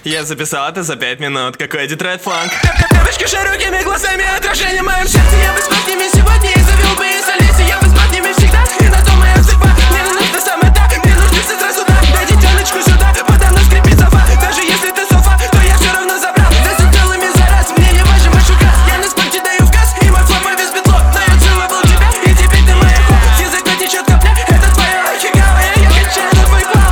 Я записал это за 5 минут. Какой Детройт фанк? Девочки широкими глазами, отражение в моем сердце. Я бы спать с ними сегодня и завел бы и солиси. Я бы спать с ними всегда, и на то моя судьба. Мне не нужно самое так, мне нужно все сразу да. Дай детеночку сюда, подавно скрипит софа. Даже если ты софа, то я все равно забрал. Да с целыми за раз, мне не важен ваш указ. Я на спорте даю вказ, и мой флоп весь бедло. Но я целовал тебя, и теперь ты моя хо. С языка течет капля, это твоя ахигава. Я качаю на твой клав.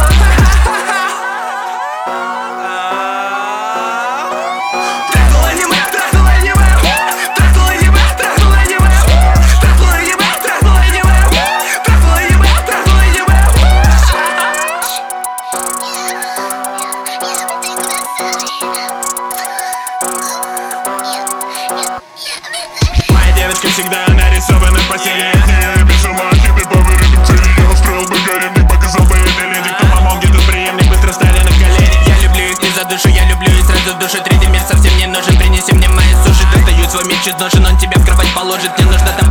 Девочка всегда нарисована в постели. Я пишу махи, по вырытым цели. Я устроил бы гарем, показал бы это леди. Кто помог, где тут преемник, быстро стали на колени. Я люблю их не за душу, я люблю и сразу душу. Третий мир совсем не нужен, принеси мне мои суши. Достаю свой меч из ножен, он тебя в кровать положит. Мне нужно